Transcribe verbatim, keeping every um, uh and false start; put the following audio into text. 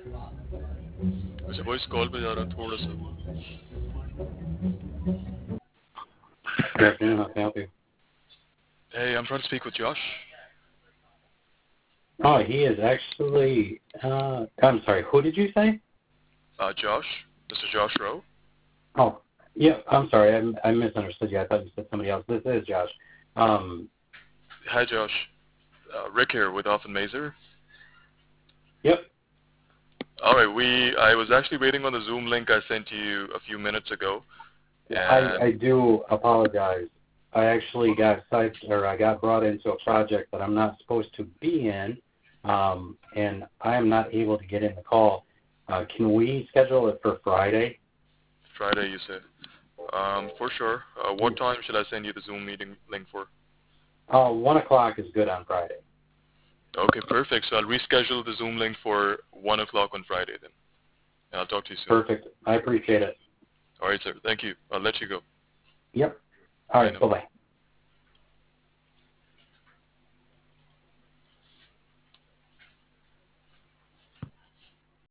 अच्छा voice call पे जा रहा है थोड़ा सा. Good afternoon. How can I help you? Hey, I'm trying to speak with Josh. Oh, he is actually. Uh, I'm sorry. Who did you say? Uh, Josh, Mister Josh Rowe. Oh, yeah. I'm sorry. I, I misunderstood you. I thought you said somebody else. This is Josh. Um. Hi Josh, uh, Rick here with Offen Mazer. Yep. All right, we. I was actually waiting on the Zoom link I sent you a few minutes ago. I And I do apologize. I actually got side or I got brought into a project that I'm not supposed to be in, um, and I am not able to get in the call. Uh, can we schedule it for Friday? Friday, you said. Um, for sure. Uh, what time should I send you the Zoom meeting link for? Uh, one o'clock is good on Friday. Okay, perfect. So I'll reschedule the Zoom link for one o'clock on Friday then. And I'll talk to you soon. Perfect. I appreciate it. All right, sir. Thank you. I'll let you go. Yep. All right. Bye bye.